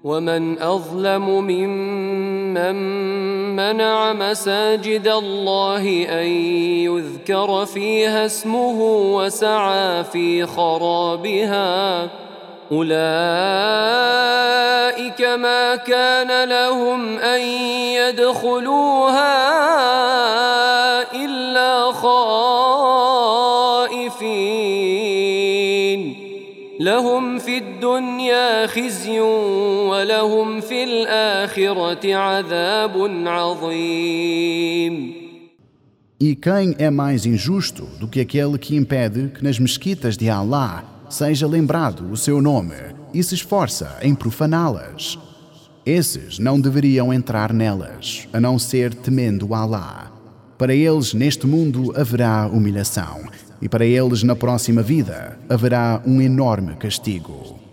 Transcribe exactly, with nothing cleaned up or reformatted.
ومن أظلم ممن منع مساجد الله أن يذكر فيها اسمه وسعى في خرابها أولئك ما كان لهم أن يدخلوها إلا خائفين لهم في الدنيا خزي ولهم في الآخرة عذاب عظيم. E quem é mais injusto do que aquele que impede que nas mesquitas de Allah seja lembrado o seu nome e se esforça em profaná-las? Esses não deveriam entrar nelas, a não ser temendo Allah. Para eles neste mundo haverá humilhação, e para eles na próxima vida haverá um enorme castigo.